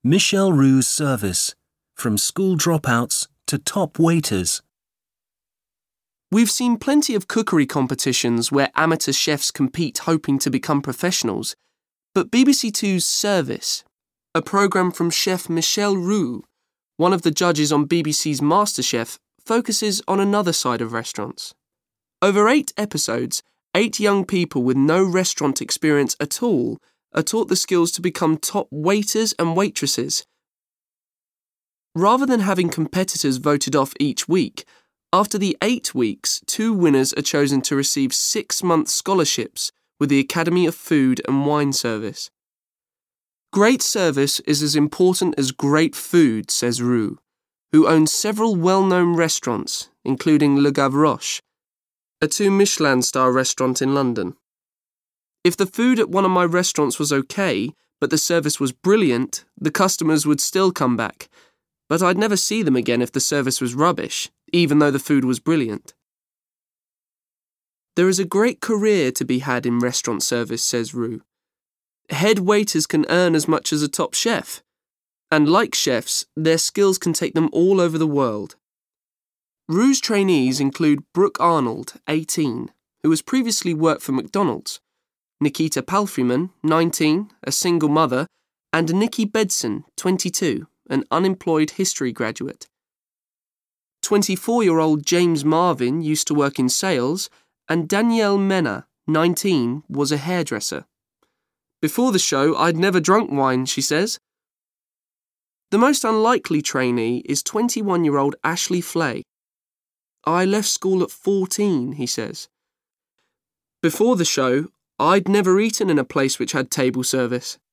Michel Roux's service, from school dropouts to top waiters. We've seen plenty of cookery competitions where amateur chefs compete hoping to become professionals, but BBC Two's Service, a programme from chef Michel Roux, one of the judges on BBC's MasterChef, focuses on another side of restaurants. Over 8 episodes, 8 young people with no restaurant experience at all are taught the skills to become top waiters and waitresses. Rather than having competitors voted off each week, after the 8 weeks, 2 winners are chosen to receive 6-month scholarships with the Academy of Food and Wine Service. Great service is as important as great food, says Roux, who owns several well-known restaurants, including Le Gavroche, a 2 Michelin star restaurant in London. If the food at one of my restaurants was okay, but the service was brilliant, the customers would still come back. But I'd never see them again if the service was rubbish, even though the food was brilliant. There is a great career to be had in restaurant service, says Roux. Head waiters can earn as much as a top chef. And like chefs, their skills can take them all over the world. Roux's trainees include Brooke Arnold, 18, who has previously worked for McDonald's, Nikita Palfreyman, 19, a single mother, and Nikki Bedson, 22, an unemployed history graduate. 24-year-old James Marvin used to work in sales, and Danielle Mena, 19, was a hairdresser. Before the show, I'd never drunk wine, she says. The most unlikely trainee is 21-year-old Ashley Flay. I left school at 14, he says. Before the show, I'd never eaten in a place which had table service.